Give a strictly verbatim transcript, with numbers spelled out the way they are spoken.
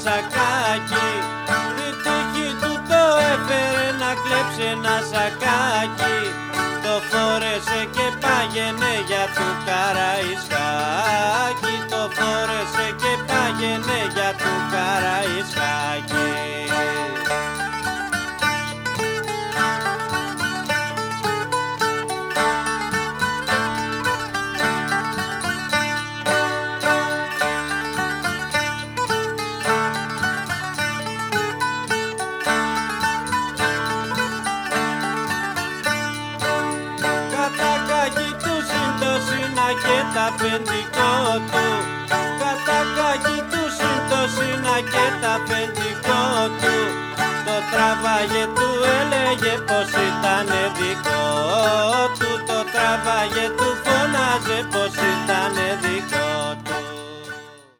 σακάκι, η τύχη του το έφερε να κλέψει ένα σακάκι. Το φόρεσε και πάγαινε για του Καραϊσκάκη, το φόρεσε και πάγαινε για του Καραϊσκάκη. Και τα αφεντικό του, κατακάκι του συν το σύνα και τα αφεντικό του. Το τράβαγε, του έλεγε πως ήτανε δικό του, το τράβαγε, του φώναζε πως ήτανε δικό του.